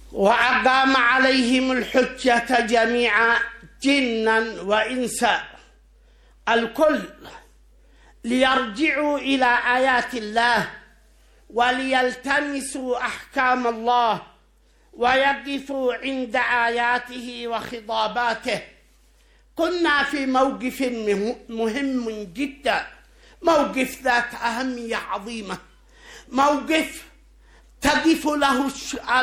وأقام عليهم الحجة جميعا جنا وإنسا الكل ليرجعوا إلى آيات الله وليلتمسوا أحكام الله ويقفوا عند آياته وخطاباته. كنا في موقف مهم جدا، موقف ذات أهمية عظيمة، موقف تقف له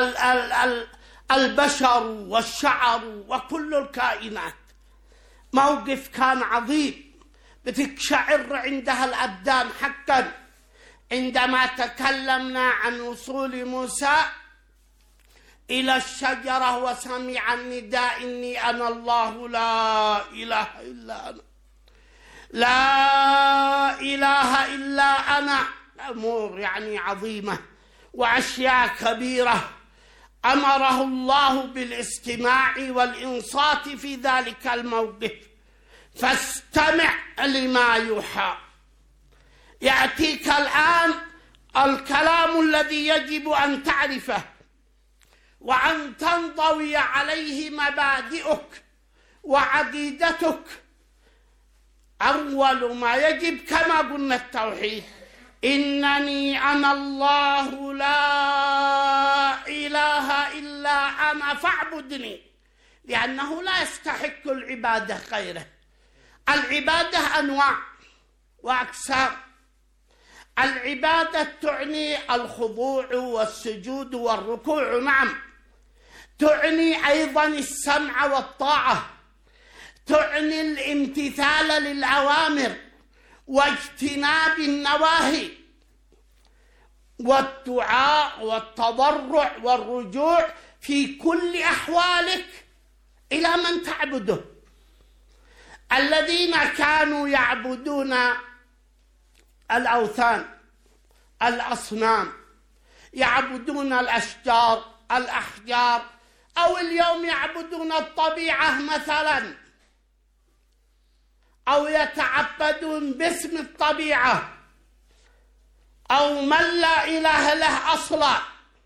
البشر والشعر وكل الكائنات. موقف كان عظيم بتقشعر عندها الأبدان حقا عندما تكلمنا عن وصول موسى إلى الشجرة وسمع النداء إني أنا الله لا إله إلا أنا، لا إله إلا أنا. أمور يعني عظيمة وأشياء كبيرة أمره الله بالاستماع والإنصات في ذلك الموقف، فاستمع لما يوحى. يأتيك الآن الكلام الذي يجب أن تعرفه وأن تنضوي عليه مبادئك وعقيدتك. أول ما يجب كما قلنا التوحيد، إنني أنا الله لا إله إلا أنا فاعبدني، لأنه لا يستحق العبادة غيره. العبادة أنواع وأقسام. العبادة تعني الخضوع والسجود والركوع، نعم، تعني أيضا السمع والطاعة، تعني الامتثال للأوامر واجتناب النواهي، والدعاء والتضرع والرجوع في كل أحوالك إلى من تعبده. الذين كانوا يعبدون الأوثان، الأصنام، يعبدون الأشجار، الأحجار، أو اليوم يعبدون الطبيعة مثلا، أو يتعبدون باسم الطبيعة، أو من لا إله له أصلا،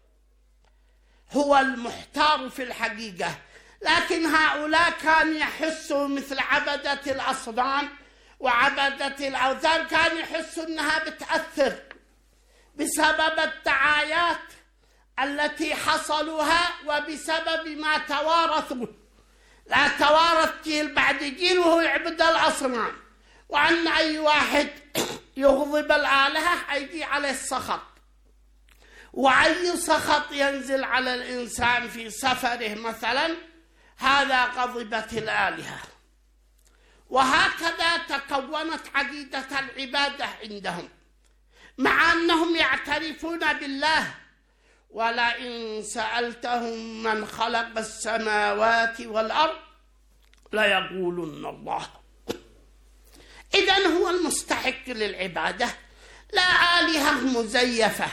هو المحتار في الحقيقة. لكن هؤلاء كانوا يحسوا مثل عبدة الأصنام وعبدة الأوثان، كانوا يحسوا أنها بتأثر بسبب الدعايات التي حصلوها وبسبب ما توارثوا. لا توارث جيل بعد جيل وهو يعبد الأصنام، وأن أي واحد يغضب الآلهة يجي عليه السخط، وأي سخط ينزل على الإنسان في سفره مثلا هذا غضبت الآلهة. وهكذا تكونت عقيدة العبادة عندهم، مع أنهم يعترفون بالله. ولئن سألتهم من خلق السماوات والأرض ليقولن الله. إذن هو المستحق للعبادة، لا آلهة مزيفة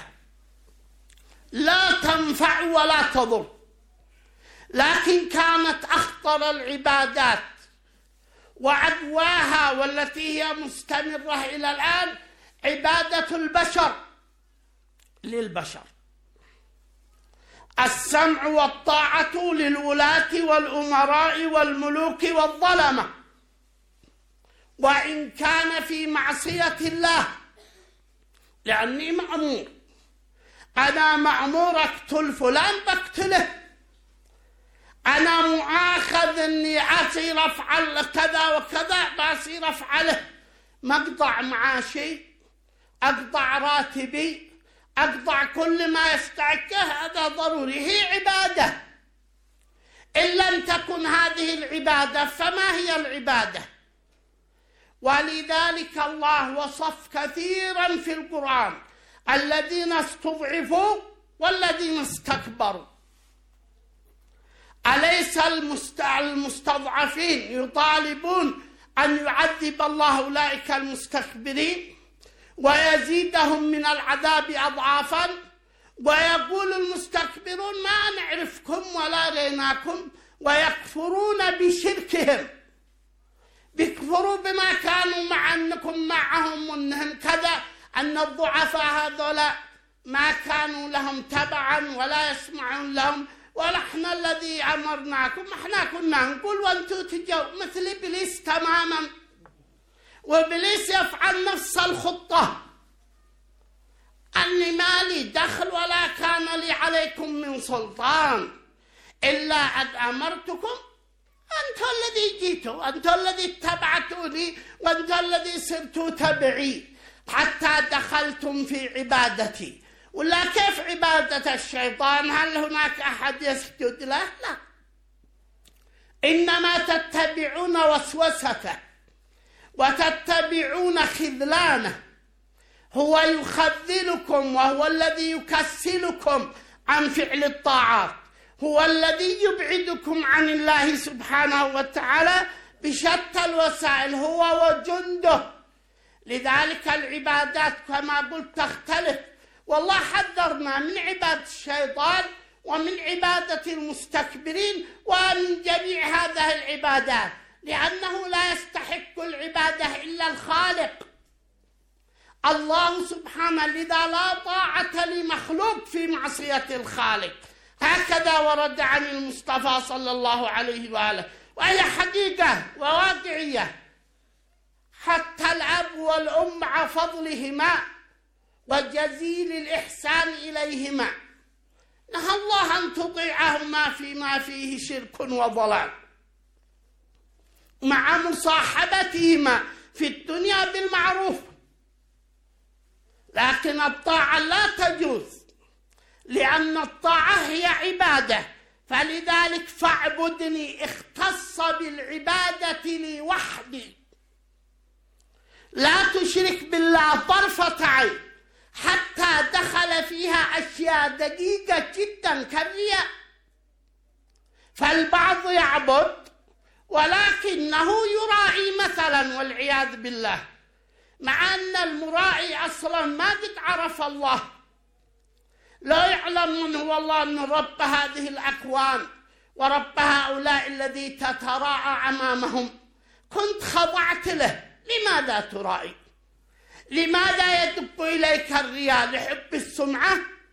لا تنفع ولا تضر. لكن كانت أخطر العبادات وعدواها والتي هي مستمرة إلى الآن عبادة البشر للبشر. السمع والطاعة للولاة والأمراء والملوك والظلمة، وإن كان في معصية الله، لأني مأمور، أنا مأمور أقتل فلان بقتله، أنا مؤاخذ أني أصير أفعل كذا وكذا بأصير أفعله، مقطع معاشي، أقطع راتبي، أقطع كل ما يستحقه، هذا ضروري، هي عبادة. إن لم تكن هذه العبادة فما هي العبادة؟ ولذلك الله وصف كثيرا في القرآن الذين استضعفوا والذين استكبروا. أليس المستضعفين يطالبون أن يعذب الله أولئك المستكبرين ويزيدهم من العذاب أضعافا؟ ويقول المستكبرون ما نعرفكم ولا ريناكم، ويكفرون بشركهم، بيكفروا بما كانوا مع أنكم معهم، أنهم كذا، أن الضعفاء هذولا ما كانوا لهم تبعا ولا يسمعون لهم، ونحن الذي أمرناكم. احنا كنا نقول وانتم تجوا مثل إبليس تماما، وإبليس يفعل نفس الخطة، أني ما لي دخل ولا كان لي عليكم من سلطان إلا أن أمرتكم. أنتم الذي جيتوا، أنتم الذي اتبعتوني، وأنتم الذي صرتوا تبعي حتى دخلتم في عبادتي. ولا كيف عبادة الشيطان؟ هل هناك أحد يسجد له؟ لا، إنما تتبعون وسوسته وتتبعون خذلانه. هو يخذلكم وهو الذي يكسلكم عن فعل الطاعات، هو الذي يبعدكم عن الله سبحانه وتعالى بشتى الوسائل، هو وجنده. لذلك العبادات كما قلت تختلف، والله حذرنا من عبادة الشيطان ومن عبادة المستكبرين ومن جميع هذه العبادات، لأنه لا يستحق العبادة إلا الخالق الله سبحانه. لذا لا طاعة لمخلوق في معصية الخالق، هكذا ورد عن المصطفى صلى الله عليه وآله، وهي حقيقة وواقعية. حتى الأب والأم مع فضلهما وجزيل الإحسان إليهما نهى الله أن تطيعهما فيما فيه شرك وضلال، مع مصاحبتهما في الدنيا بالمعروف، لكن الطاعة لا تجوز، لأن الطاعة هي عبادة. فلذلك فاعبدني اختص بالعبادة لي وحدي، لا تشرك بالله طرفة عين، حتى دخل فيها أشياء دقيقة جدا كالرياء. فالبعض يعبد ولكنه يراعي مثلا والعياذ بالله، مع أن المراعي أصلا ما قد عرف الله، لا يعلم من هو الله، أن رب هذه الأكوان ورب هؤلاء الذي تتراءى أمامهم كنت خضعت له. لماذا ترائي؟ لماذا يدب إليك الرياء؟ لحب السمعة؟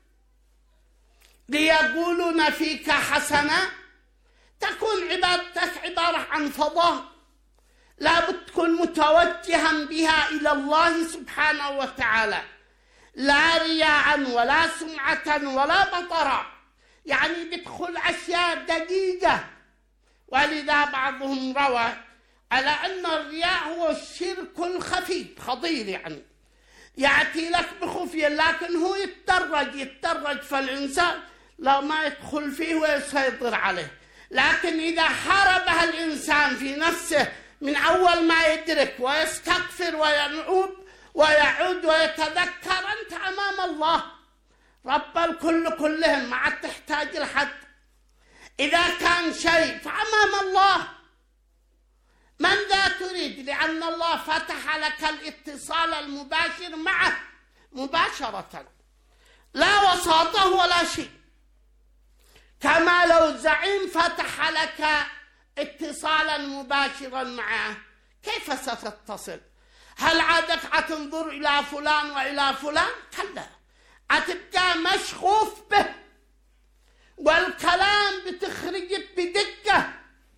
ليقولون فيك حسنا؟ تكون عبادتك عبارة عن فضاء، لابد تكون متوجها بها إلى الله سبحانه وتعالى، لا رياء ولا سمعة ولا بطرا، يعني بدخل أشياء دقيقة. ولذا بعضهم روى على أن الرياء هو الشرك الخفي خطير، يعني يأتي لك بخفية، لكن هو يتدرج فالإنسان لا ما يدخل فيه ويسيطر عليه. لكن إذا حاربها الإنسان في نفسه من أول ما يدرك ويستغفر ويعود ويتذكر، أنت أمام الله رب الكل كلهم، ما عاد تحتاج لحد. إذا كان شيء فأمام الله، من ذا تريد؟ لأن الله فتح لك الاتصال المباشر معه مباشرة، لا وساطة ولا شيء. كما لو زعيم فتح لك اتصالا مباشرا معه، كيف ستتصل؟ هل عادك عتنظر إلى فلان وإلى فلان؟ كلا، عتبقى مشغوف به، والكلام بتخرجك بدقة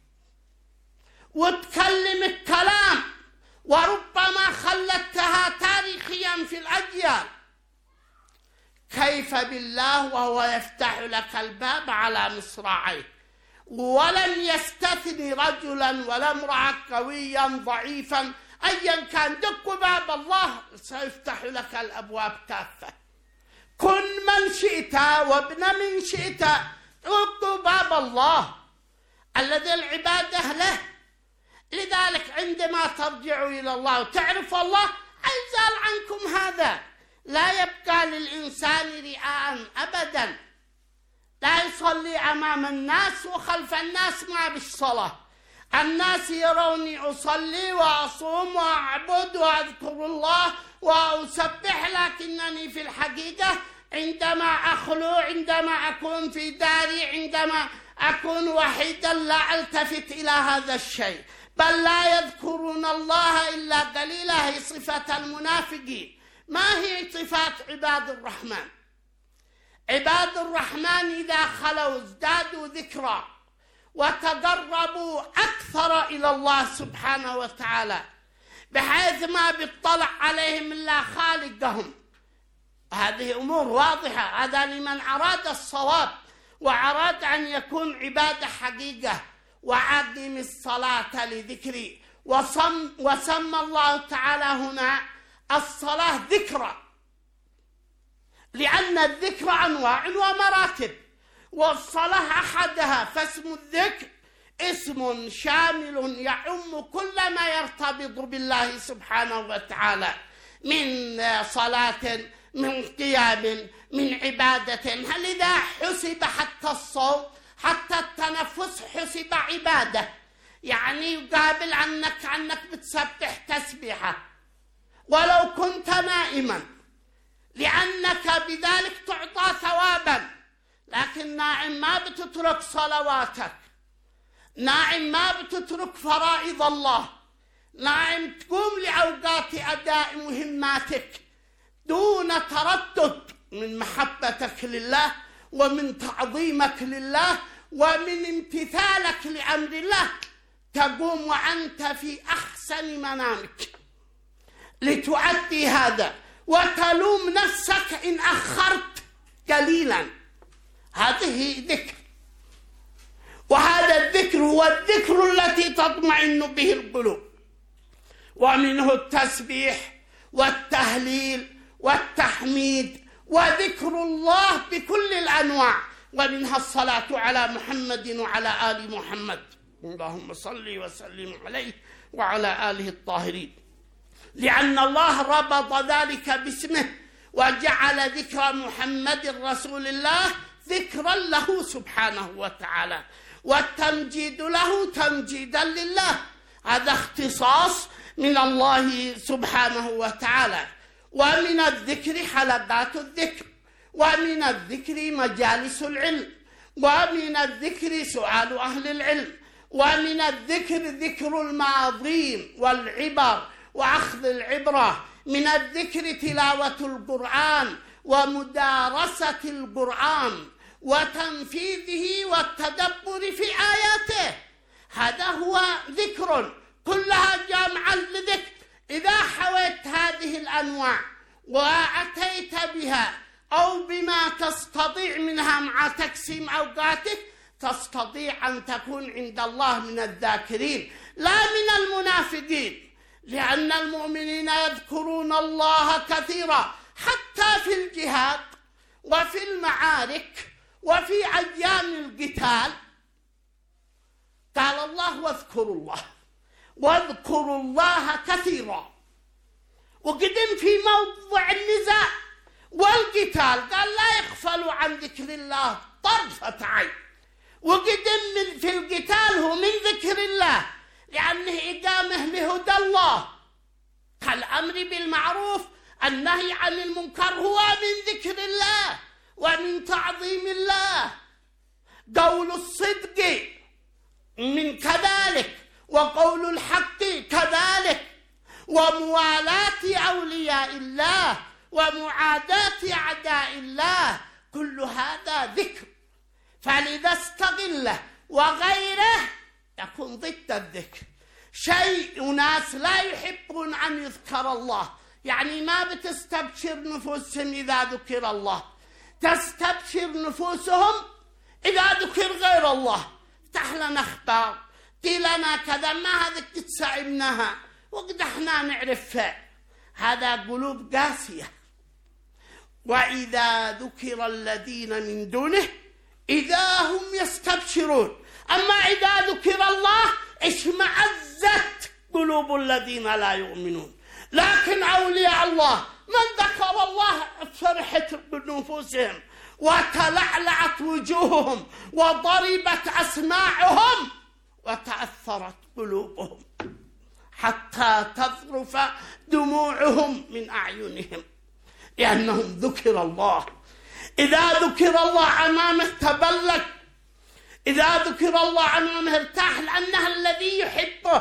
وتكلم الكلام، وربما خلتها تاريخيا في الأجيال. كيف بالله وهو يفتح لك الباب على مصراعيه، ولن يستثني رجلا ولا امرأة قويا ضعيفا أيا كان، دق باب الله سيفتح لك الأبواب كافة. كن من شئت وابن من شئت، دق باب الله الذي العبادة له. لذلك عندما ترجعوا إلى الله وتعرف الله أيزال عنكم هذا، لا يبقى للإنسان رياء أبدا، لا يصلي أمام الناس وخلف الناس ما بالصلاة. الناس يروني أصلي وأصوم وأعبد وأذكر الله وأسبح، لكنني في الحقيقة عندما أخلو، عندما أكون في داري، عندما أكون وحيدا، لا ألتفت إلى هذا الشيء، بل لا يذكرون الله إلا قليلا. هي صفة المنافقين. ما هي صفات عباد الرحمن؟ عباد الرحمن إذا خلوا ازدادوا ذكرا وتقربوا أكثر إلى الله سبحانه وتعالى، بحيث ما بيطلع عليهم إلا خالقهم. هذه أمور واضحة، هذا لمن أراد الصواب وأراد أن يكون عبادة حقيقة. وعقم الصلاة لذكري، وسمى الله تعالى هنا الصلاة ذكرى، لأن الذكر أنواع ومراتب، والصلاة أحدها. فاسم الذكر اسم شامل يعم كل ما يرتبط بالله سبحانه وتعالى من صلاة، من قيام، من عبادة. لذا حسب حتى الصوم، حتى التنفس حسب عبادة، يعني يقابل عنك بتسبح تسبيحة ولو كنت نائما، لأنك بذلك تعطى ثوابا. لكن نائم ما بتترك صلواتك، نائم ما بتترك فرائض الله، نائم تقوم لأوقات أداء مهماتك دون تردد من محبتك لله ومن تعظيمك لله ومن امتثالك لأمر الله. تقوم وأنت في أحسن منامك لتؤدي هذا، وتلوم نفسك إن أخرت قليلا. هذه ذكر، وهذا الذكر هو الذكر التي تطمئن به القلوب، ومنه التسبيح والتهليل والتحميد وذكر الله بكل الأنواع، ومنها الصلاة على محمد وعلى آل محمد، اللهم صل وسلم عليه وعلى آله الطاهرين، لأن الله ربط ذلك باسمه وجعل ذكر محمد رسول الله ذكرا له سبحانه وتعالى، والتمجيد له تمجيدا لله. هذا اختصاص من الله سبحانه وتعالى. ومن الذكر حلقات الذكر، ومن الذكر مجالس العلم، ومن الذكر سؤال أهل العلم، ومن الذكر ذكر الماضين والعبر وأخذ العبرة، من الذكر تلاوة القرآن ومدارسة القرآن وتنفيذه والتدبر في آياته. هذا هو ذكر، كلها جامعة لذكر. إذا حويت هذه الأنواع وأتيت بها أو بما تستطيع منها مع تقسيم أوقاتك، تستطيع أن تكون عند الله من الذاكرين لا من المنافقين، لأن المؤمنين يذكرون الله كثيرا حتى في الجهاد وفي المعارك وفي أيام القتال. قال الله واذكروا الله، واذكروا الله كثيرا. وقدم في موضع النزاع والقتال قال لا يغفلوا عن ذكر الله طرفة عين. وقدم في القتال هو من ذكر الله، لأنه إقامة لهدى الله، كالأمر بالمعروف النهي عن المنكر هو من ذكر الله ومن تعظيم الله. قول الصدق من كذلك، وقول الحق كذلك، وموالاة أولياء الله ومعاداة أعداء الله، كل هذا ذكر. فلذا استغله، وغيره يكون ضد الذكر. شيء ناس لا يحبون أن يذكر الله، يعني ما بتستبشر نفوسهم إذا ذكر الله، تستبشر نفوسهم إذا ذكر غير الله. افتح لنا أخبار، قيل لنا كذا، ما هذا تسعبناها وقد احنا نعرفها. هذا قلوب قاسية. وإذا ذكر الذين من دونه إذا هم يستبشرون. أما إذا ذكر الله اشمأزت قلوب الذين لا يؤمنون. لكن أولياء الله من ذكر الله فرحت بنفوسهم وتلعلعت وجوههم وضربت أسماعهم وتأثرت قلوبهم حتى تذرف دموعهم من أعينهم، لأنهم ذكر الله. إذا ذكر الله أمامه تبلد، إذا ذكر الله أمامه ارتاح، لأنه الذي يحبه.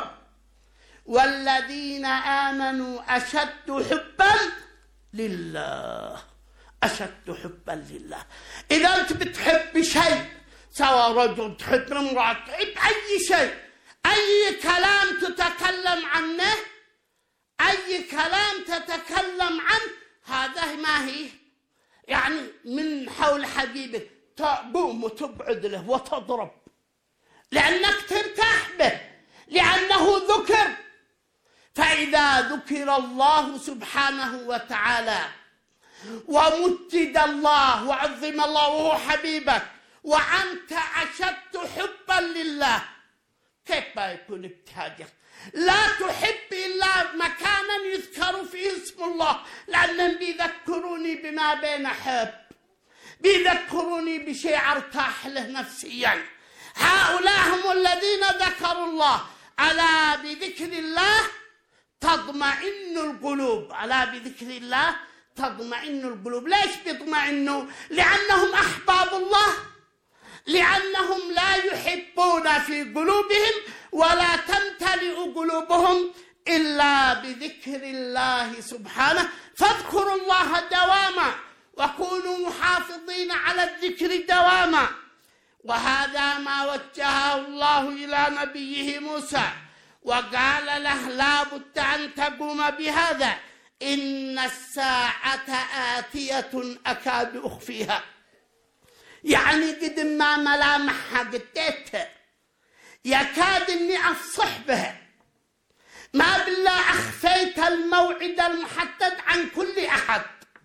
والذين آمنوا أشد حبا لله. أشد حبا لله. إذا أنت بتحب شيء، سواء رجل تحب امرأة، تحب أي شيء، أي كلام تتكلم عنه، أي كلام تتكلم عنه، هذا ما هي يعني من حول حبيبك تقوم وتبعد له وتضرب، لأنك ترتاح به، لأنه ذكر. فإذا ذكر الله سبحانه وتعالى ومجد الله وعظم الله وهو حبيبك وأنت أشد حبا لله، كيف يكون ابتهاجك؟ لا تحب إلا مكانا يذكر فيه اسم الله، لأنهم بيذكروني بما بين حب، بيذكروني بشيء أرتاح له نفسيا. هؤلاء هم الذين ذكروا الله. ألا بذكر الله تطمئن القلوب، ألا بذكر الله تطمئن القلوب. ليش بيطمئنوا؟ لأنهم أحباب الله، لأنهم لا يحبون في قلوبهم ولا تمتلئ قلوبهم إلا بذكر الله سبحانه. فاذكروا الله دواما وكونوا محافظين على الذكر دواما. وهذا ما وجهه الله إلى نبيه موسى وقال له لا بد أن تقوم بهذا، إن الساعة آتية أكاد أخفيها. يعني قد ما ملامحها قديتها، يكاد أني أفصح بها، ما بالله أخفيت الموعد المحدد عن كل أحد،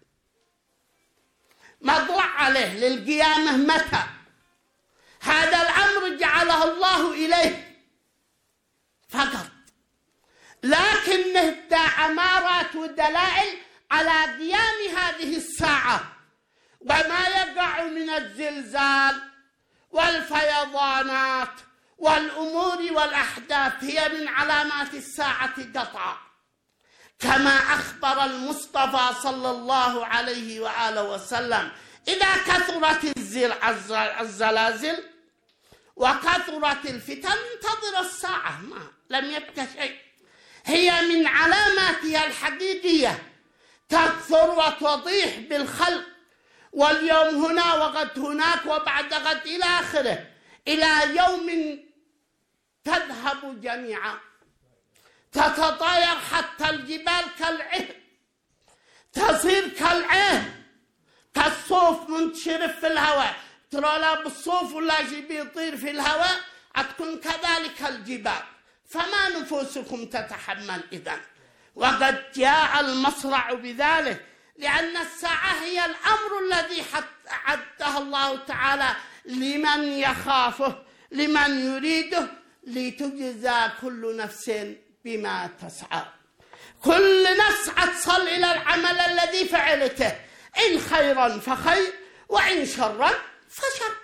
مضلع عليه للقيامة متى. هذا الأمر جعله الله إليه فقط، لكنه أمارات ودلائل على قيام هذه الساعة. وما يقع من الزلزال والفيضانات والأمور والأحداث هي من علامات الساعة قطعا، كما أخبر المصطفى صلى الله عليه وآله وسلم إذا كثرت الزلازل وكثرت الفتن انتظر الساعة، ما لم يبقى شيء. هي من علاماتها الحقيقية، تكثر وتضيح بالخلق، واليوم هنا وغد هناك وبعد غد إلى آخره، إلى يوم تذهب جميعا، تتطاير حتى الجبال كالعهن، تصير كالعهن، كالصوف منتشر في الهواء. ترى لا بالصوف ولا شيء بيطير في الهواء، تكون كذلك الجبال. فما نفوسكم تتحمل إذن؟ وقد جاء المصرع بذلك، لأن الساعة هي الأمر الذي عده الله تعالى لمن يخافه، لمن يريده، لتجزى كل نفس بما تسعى. كل نفس تصل إلى العمل الذي فعلته، إن خيرا فخير وإن شرا فشر،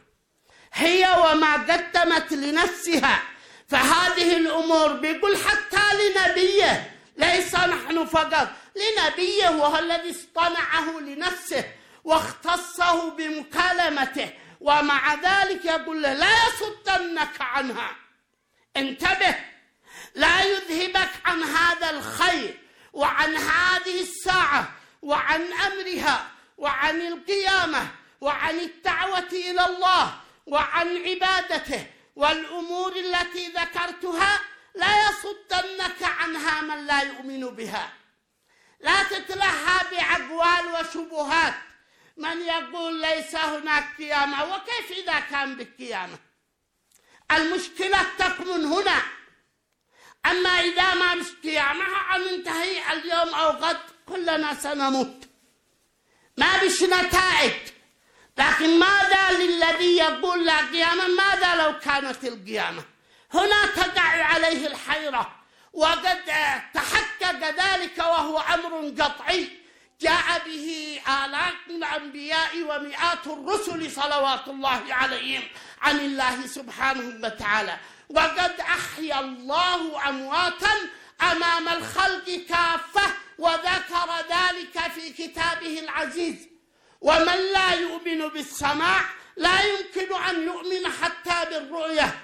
هي وما قدمت لنفسها. فهذه الأمور بيقول حتى لنبيه، ليس نحن فقط، لنبيه وهو الذي اصطنعه لنفسه واختصه بمكالمته، ومع ذلك يقول له لا يصدنك عنها، انتبه، لا يذهبك عن هذا الخير وعن هذه الساعة وعن أمرها وعن القيامة وعن الدعوة إلى الله وعن عبادته والأمور التي ذكرتها. لا يصدنك عنها من لا يؤمن بها. لا تتلهى بأقوال وشبهات من يقول ليس هناك قيامة، وكيف إذا كان بالقيامة؟ المشكلة تكمن هنا. أما إذا ما مش قيامة ننتهي اليوم أو غد كلنا سنموت، ما بش نتائج. لكن ماذا للذي يقول لا قيامة؟ ماذا لو كانت القيامة؟ هنا تقع عليه الحيرة، وقد تحقق ذلك وهو أمر قطعي جاء به آلاف من الأنبياء ومئات الرسل صلوات الله عليهم عن الله سبحانه وتعالى. وقد أحيا الله أمواتا أمام الخلق كافة، وذكر ذلك في كتابه العزيز. ومن لا يؤمن بالسماع لا يمكن أن يؤمن حتى بالرؤية.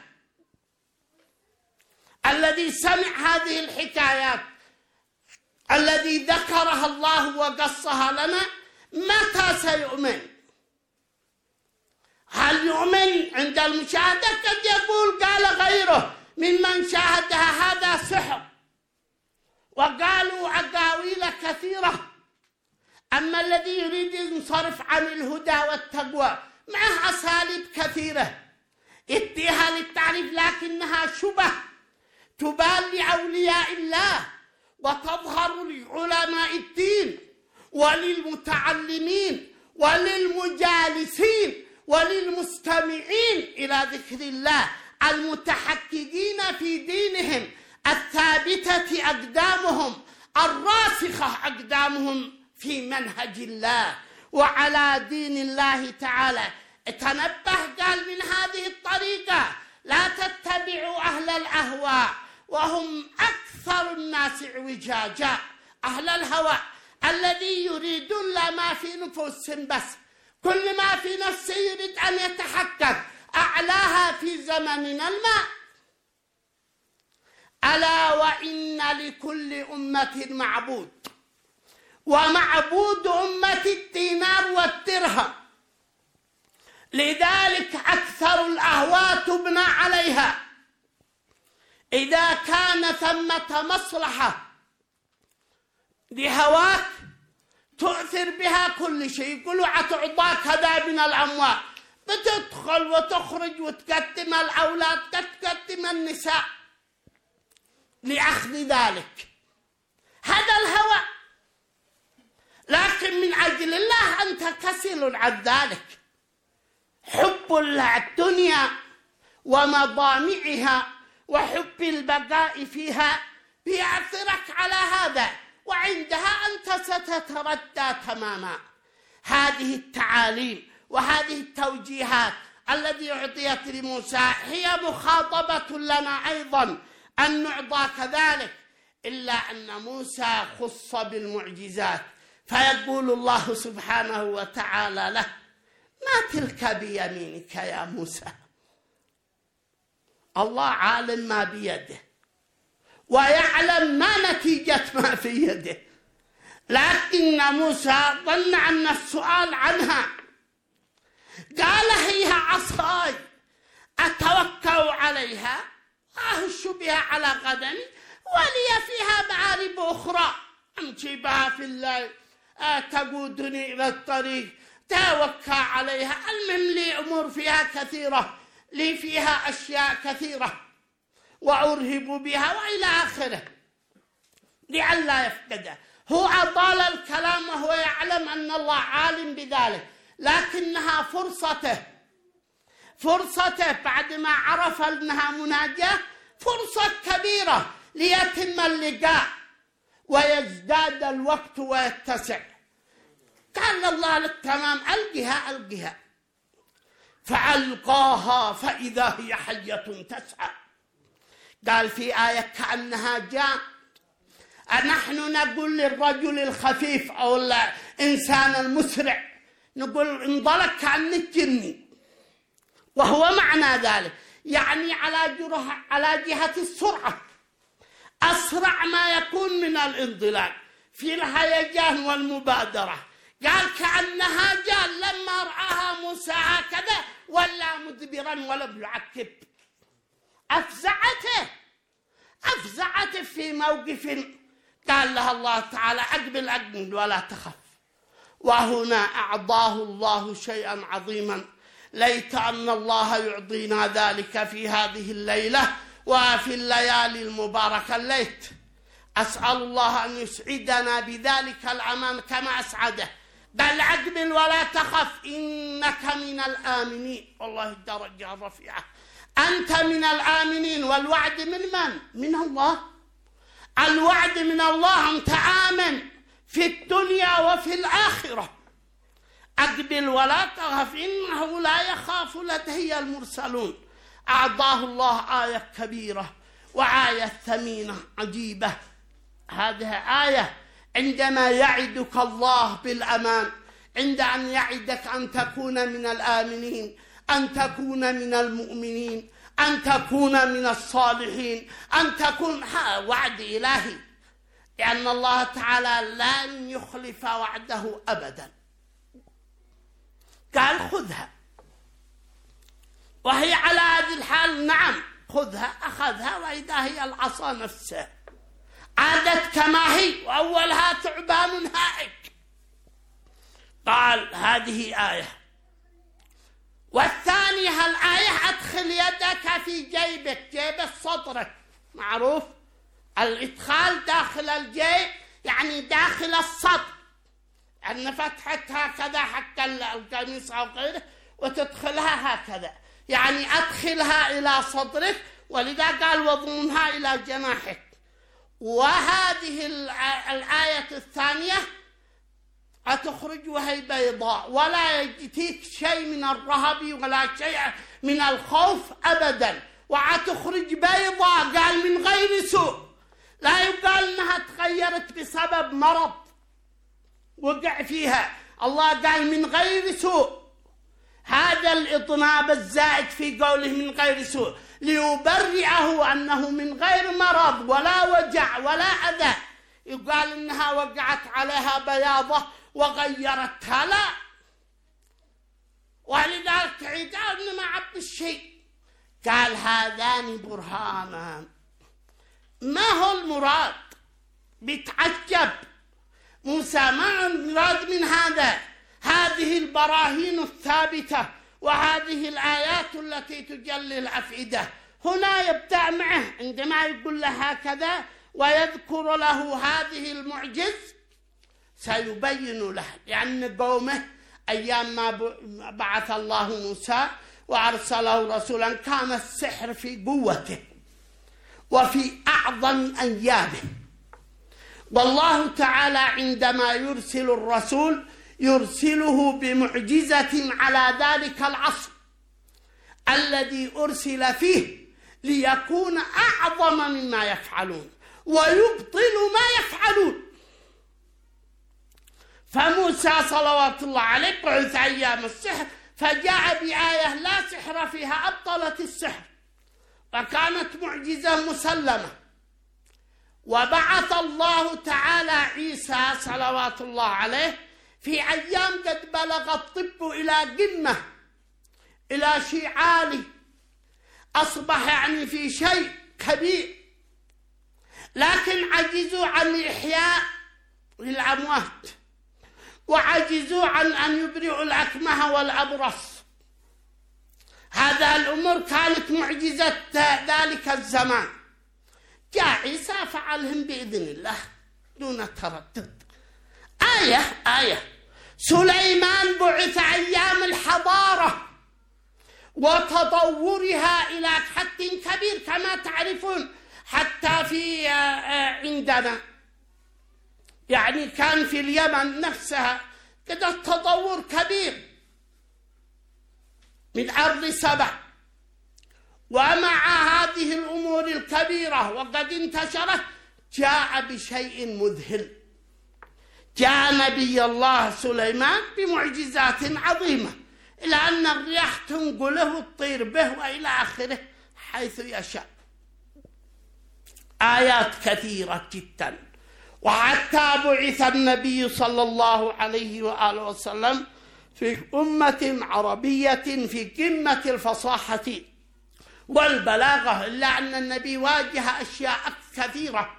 الذي سمع هذه الحكايات الذي ذكرها الله وقصها لنا متى سيؤمن؟ هل يؤمن عند المشاهدة؟ قد يقول قال غيره ممن شاهدها هذا سحر، وقالوا أقاويل كثيرة. أما الذي يريد ينصرف عن الهدى والتقوى معه أساليب كثيرة اديها للتعريف، لكنها شبه تبان لأولياء الله وتظهر لعلماء الدين وللمتعلمين وللمجالسين وللمستمعين إلى ذكر الله المتحققين في دينهم الثابتة أقدامهم الراسخة أقدامهم في منهج الله وعلى دين الله تعالى. تنبه قال من هذه الطريقة لا تتبعوا أهل الأهواء وهم أكثر الناس اعوجاجا. أهل الهوى الذي يريدون لا ما في نفوسهم، بس كل ما في نفسه يريد أن يتحقق، أعلاها في زمننا الماء. ألا وإن لكل أمة معبود، ومعبود أمة الدينار والدرهم، لذلك أكثر الأهواء تبنى عليها. إذا كان ثمة مصلحة لهواك تؤثر بها كل شيء. يقولوا أتعطاك هذا من الأموال، بتدخل وتخرج وتقدم الأولاد، تقدم النساء لأخذ ذلك. هذا الهوى. لكن من أجل الله أنت كسل عن ذلك. حب الدنيا ومضامعها وحب البقاء فيها بيأثرك على هذا، وعندها أنت ستتردى تماما. هذه التعاليم وهذه التوجيهات التي أعطيت لموسى هي مخاطبة لنا أيضا أن نعطى كذلك، إلا أن موسى خص بالمعجزات. فيقول الله سبحانه وتعالى له: ما تلك بيمينك يا موسى؟ الله عالم ما بيده ويعلم ما نتيجة ما في يده، لكن موسى ظن أن السؤال عنها. قال: هي عصاي أتوكأ عليها وأهش بها على غنمي ولي فيها معارب أخرى أمشي بها في الليل تقودني إلى الطريق، توكى عليها. المهم لي أمور فيها كثيرة، لي فيها أشياء كثيرة وأرهب بها وإلى آخره لئلا يفقدها. هو أطال الكلام وهو يعلم أن الله عالم بذلك، لكنها فرصته بعد ما عرف أنها مناجاة، فرصة كبيرة ليتم اللقاء ويزداد الوقت ويتسع. قال الله للتمام: ألقها. فألقاها فإذا هي حية تسعى. قال في آية كأنها جاء. نحن نقول للرجل الخفيف أو الإنسان المسرع، نقول انطلق كأنك جني، وهو معنى ذلك يعني على جهة السرعة، أسرع ما يكون من الانطلاق في الهيجان والمبادرة. قال كأنها جاء لما رآها موسى هكذا ولا مدبرا ولم يعقب. أفزعته في موقف قال لها الله تعالى: أقبل ولا تخف. وهنا أعطاه الله شيئا عظيما، ليت أن الله يعطينا ذلك في هذه الليلة وفي الليالي المباركة. الليت أسأل الله أن يسعدنا بذلك الأمان كما أسعده. بل أقبل ولا تخف إنك من الآمنين. والله الدرجة الرفيعة، أنت من الآمنين. والوعد من من؟ من الله. الوعد من الله، أنت آمن في الدنيا وفي الآخرة. أقبل ولا تخف إنه لا يخاف لدي المرسلون. أعطاه الله آية كبيرة وآية ثمينة عجيبة. هذه آية عندما يعدك الله بالأمان، عند أن يعدك أن تكون من الآمنين، أن تكون من المؤمنين، أن تكون من الصالحين، أن تكون وعد إلهي، لأن الله تعالى لن يخلف وعده أبدا. قال خذها، وهي على هذه الحال نعم خذها، أخذها وإذا هي العصا نفسها عادت كما هي، وأولها ثعبان هائج. قال هذه آية. والثانية الآية أدخل يدك في جيبك، جيب صدرك، معروف الإدخال داخل الجيب يعني داخل الصدر، أن فتحتها هكذا حق القميص أو غيره وتدخلها هكذا، يعني أدخلها إلى صدرك، ولذا قال وضمها إلى جناحك. وهذه الآية الثانية أتخرج وهي بيضاء ولا يجتيك شيء من الرهب ولا شيء من الخوف أبدا، وأتخرج بيضاء قال من غير سوء، لا يقال أنها تغيرت بسبب مرض وقع فيها، الله قال من غير سوء. هذا الإطناب الزائد في قوله من غير سوء ليبرئه أنه من غير مرض ولا وجع ولا أذى، يقال إنها وقعت عليها بياضة وغيرتها، لا. ولذلك تعيدها إنما عب الشيء. قال هذان برهانان. ما هو المراد؟ بتعجب موسى، ما المراد من هذا؟ هذه البراهين الثابتة وهذه الآيات التي تجلي الأفئدة. هنا يبدأ معه عندما يقول له هكذا ويذكر له هذه المعجز سيبين له، لأن قومه أيام ما بعث الله موسى وأرسله رسولا كان السحر في قوته وفي أعظم أنيابه، والله تعالى عندما يرسل الرسول يرسله بمعجزة على ذلك العصر الذي أرسل فيه ليكون أعظم مما يفعلون ويبطل ما يفعلون. فموسى صلوات الله عليه بعث أيام السحر فجاء بآية لا سحر فيها أبطلت السحر، فكانت معجزة مسلمة. وبعث الله تعالى عيسى صلوات الله عليه في أيام قد بلغ الطب إلى قمة، إلى شيء عالي، أصبح يعني في شيء كبير، لكن عجزوا عن إحياء للأموات وعجزوا عن أن يبرئوا الأكمه والأبرص. هذا الأمور كانت معجزة ذلك الزمان. جاء عيسى فعلهم بإذن الله دون تردد. آية سليمان بعث أيام الحضارة وتطورها إلى حد كبير كما تعرفون، حتى في عندنا يعني كان في اليمن نفسها كده تطور كبير من أرض سبع. ومع هذه الأمور الكبيرة وقد انتشرت جاء بشيء مذهل، جاء نبي الله سليمان بمعجزات عظيمة، إلى أن الرياح تنقله وتطير به وإلى آخره حيث يشاء. آيات كثيرة جدا. وحتى بعث النبي صلى الله عليه وآله وسلم في أمة عربية في قمة الفصاحة والبلاغة، إلا أن النبي واجه أشياء كثيرة،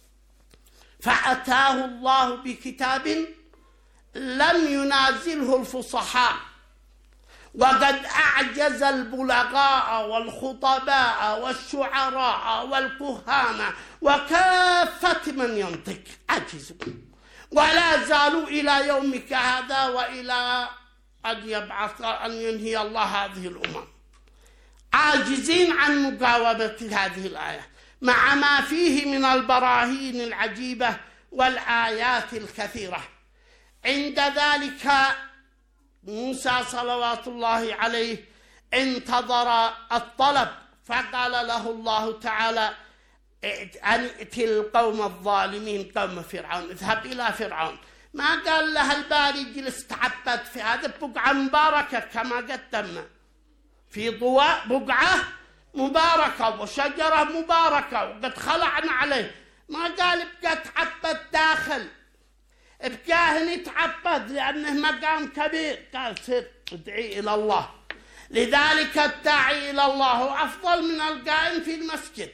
فأتاه الله بكتاب لم ينازله الفصحاء، وقد أعجز البلغاء والخطباء والشعراء والكهان وكافة من ينطق، عجزوا ولا زالوا إلى يومك هذا وإلى أن يبعث أن ينهي الله هذه الأمم عاجزين عن مجاوبة هذه الآية، مع ما فيه من البراهين العجيبة والآيات الكثيرة. عند ذلك موسى صلوات الله عليه انتظر الطلب، فقال له الله تعالى أن ائتي القوم الظالمين قوم فرعون، اذهب إلى فرعون. ما قال له الباري جلس تعبد في هذا بقعة مباركة كما قدمنا، في ضواء بقعة مباركة وشجرة مباركة وقد خلعنا عليه، ما قال ابقى تعبد داخل، بكاهن يتعبد لأنه مقام كبير، قال سر ادعي إلى الله. لذلك الداعي إلى الله أفضل من القائم في المسجد.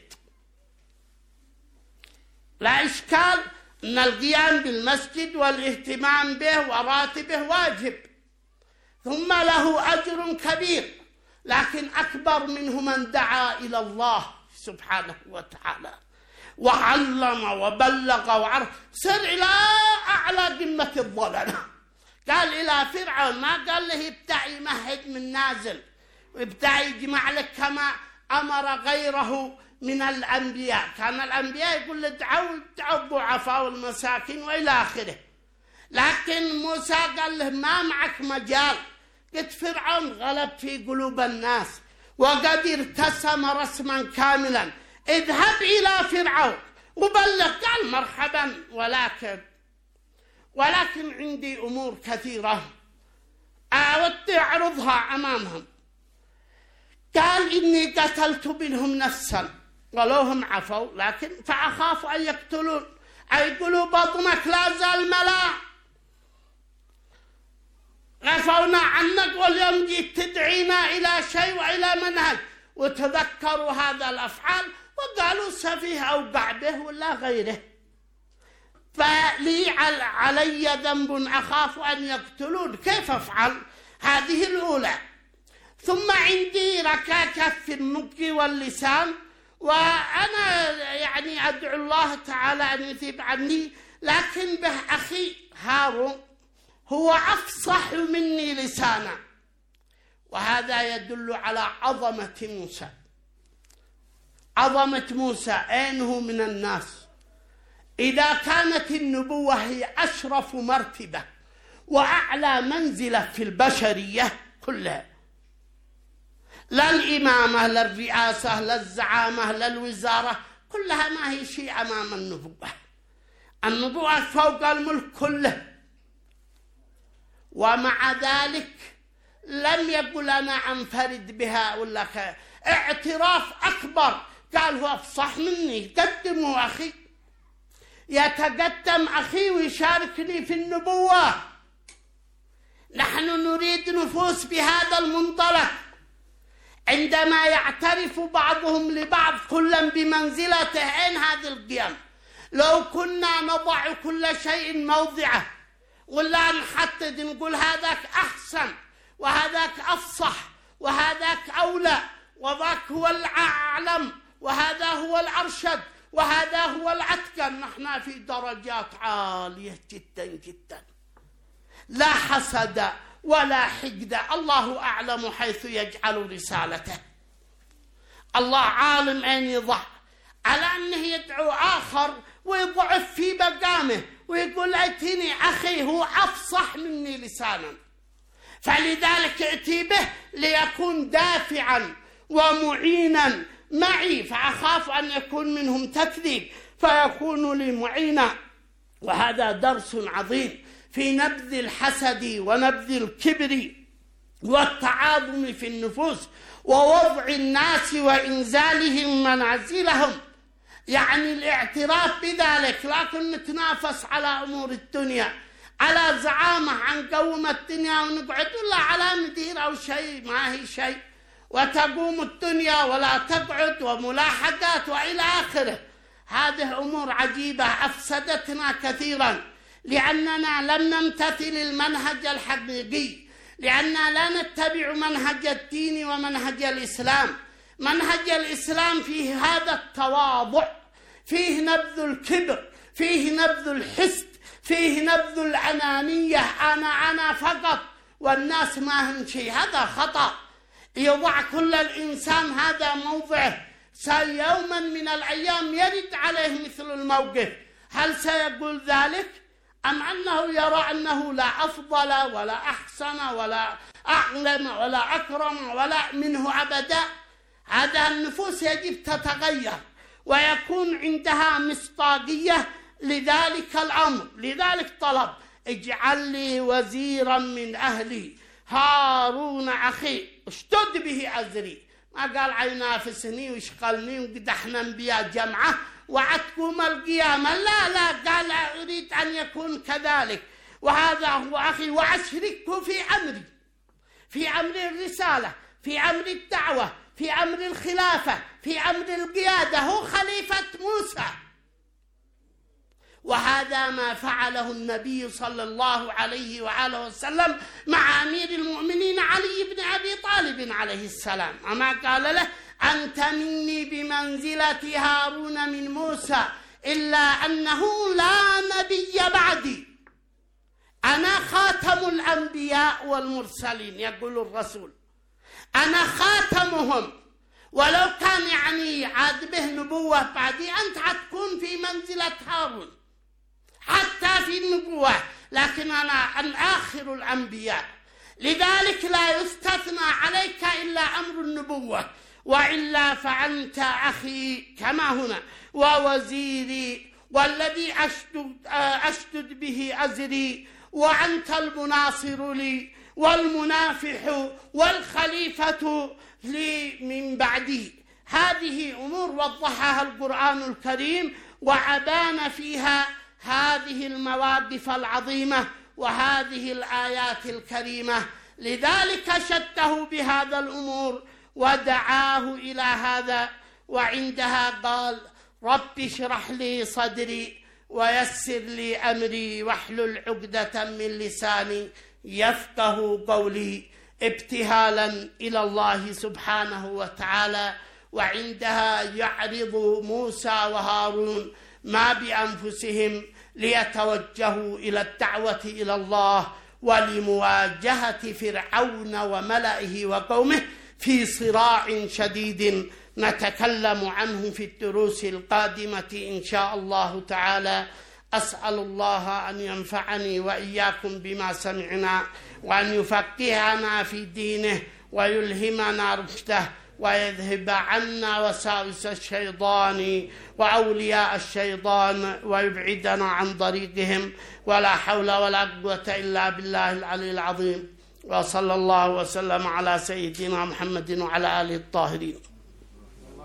لا إشكال أن القيام بالمسجد والاهتمام به وراتبه واجب، ثم له أجر كبير، لكن أكبر منه من دعا إلى الله سبحانه وتعالى وعلم وبلغ وعرف، سر إلى أعلى قمة الضلال. قال إلى فرعون، ما قال له ابتع يمهد من نازل وابتع يجمع لك كما أمر غيره من الأنبياء. كان الأنبياء يقول ادعوا الضعفاء والمساكين وإلى آخره، لكن موسى قال له ما معك مجال. قلت فرعون غلب في قلوب الناس وقد ارتسم رسما كاملا، اذهب إلى فرعون وبلغ. قال مرحبا، ولكن عندي أمور كثيرة أود أعرضها أمامهم. قال إني قتلت منهم نفسا ولوهم عفوا، لكن فأخاف أن يقتلون، أي يقولوا بطنك لا زال ملا، غفونا عنك واليوم جيت تدعينا إلى شيء وإلى منهج. وتذكروا هذا الأفعال وقالوا سفيه أوقع به ولا غيره، فلي علي ذنب أخاف أن يقتلون، كيف أفعل؟ هذه الأولى. ثم عندي ركاكة في النطق واللسان، وأنا يعني أدعو الله تعالى أن يثيب عني، لكن به أخي هارون هو أفصح مني لسانا، وهذا يدل على عظمة موسى. عظمة موسى أين هو من الناس؟ إذا كانت النبوة هي أشرف مرتبة وأعلى منزلة في البشرية كلها، لا الإمامة لا الرئاسة لا الزعامة لا الوزارة، كلها ما هي شيء أمام النبوة. النبوة فوق الملك كله، ومع ذلك لم يقل أنا أنفرد بها ولا اعتراف أكبر، قال هو أفصح مني، قدموا أخي، يتقدم أخي ويشاركني في النبوة. نحن نريد نفوس بهذا المنطلق، عندما يعترف بعضهم لبعض كلا بمنزلته. أين هذا القيام؟ لو كنا نضع كل شيء موضعه ولا نحدد نقول هذاك أحسن وهذاك أفصح وهذاك أولى وذاك هو الأعلم وهذا هو الأرشد وهذا هو الأتقن، نحن في درجات عالية جدا جدا، لا حسد ولا حقد. الله أعلم حيث يجعل رسالته، الله عالم أين يضع، على أنه يدعو آخر ويضعف في مقامه ويقول ائتني أخي هو أفصح مني لسانا، فلذلك ائتي به ليكون دافعا ومعينا معي، فأخاف أن يكون منهم تكذيب فيكون لي معينا. وهذا درس عظيم في نبذ الحسد ونبذ الكبر والتعاظم في النفوس ووضع الناس وإنزالهم منازلهم، يعني الاعتراف بذلك. لكن نتنافس على أمور الدنيا، على زعامة عن قوم الدنيا ونقعد ولا على مدير أو شيء، ما هي شيء، وتقوم الدنيا ولا تقعد، وملاحقات وإلى آخره. هذه أمور عجيبة أفسدتنا كثيرا، لأننا لم نمتثل المنهج الحقيقي، لأننا لا نتبع منهج الدين ومنهج الإسلام. منهج الإسلام فيه هذا التواضع، فيه نبذ الكبر، فيه نبذ الحسد، فيه نبذ الأنانية، أنا فقط والناس ما هم شيء. هذا خطأ، يضع كل الإنسان هذا موضعه، سيوما من الأيام يرد عليه مثل الموقف. هل سيقول ذلك؟ أم أنه يرى أنه لا أفضل ولا أحسن ولا أعلم ولا أكرم ولا منه أبدا؟ هذا النفوس يجب تتغير ويكون عندها مصداقية لذلك الأمر. لذلك طلب اجعل لي وزيرا من أهلي هارون أخي اشتد به أزري. ما قال عينافسني ويشغلني وقد احنا انبياء جمعة وعدكم القيامة، لا قال أريد أن يكون كذلك. وهذا هو أخي، وأشركه في أمر الرسالة، في أمر الدعوة، في أمر الخلافة، في أمر القيادة. هو خليفة موسى. وهذا ما فعله النبي صلى الله عليه وآله وسلم مع أمير المؤمنين علي بن أبي طالب عليه السلام. أما قال له أنت مني بمنزلة هارون من موسى إلا أنه لا نبي بعدي، أنا خاتم الأنبياء والمرسلين. يقول الرسول أنا خاتمهم، ولو كان يعني عاد به نبوة بعدي أنت حتكون في منزلة هارون حتى في النبوة، لكن أنا الآخر الأنبياء. لذلك لا يستثنى عليك إلا أمر النبوة، وإلا فأنت أخي كما هنا ووزيري والذي أشدد به أزري، وأنت المناصر لي والمنافح والخليفة لي من بعدي. هذه أمور وضحها القرآن الكريم وأبان فيها هذه المواقف العظيمة وهذه الآيات الكريمة. لذلك شده بهذا الأمور ودعاه إلى هذا. وعندها قال رب اشرح لي صدري ويسر لي أمري واحلل عقدة من لساني يفقه قولي، ابتهالا إلى الله سبحانه وتعالى. وعندها يعرض موسى وهارون ما بأنفسهم ليتوجهوا إلى الدعوة إلى الله ولمواجهة فرعون وملئه وقومه في صراع شديد نتكلم عنه في الدروس القادمة إن شاء الله تعالى. أسأل الله أن ينفعني وإياكم بما سمعنا، وأن يفقهنا في دينه ويلهمنا رشده، ويذهب عنا وساوس الشيطان وأولياء الشيطان ويبعدنا عن طريقهم، ولا حول ولا قوة إلا بالله العلي العظيم. وصلى الله وسلم على سيدنا محمد وعلى آله الطاهرين.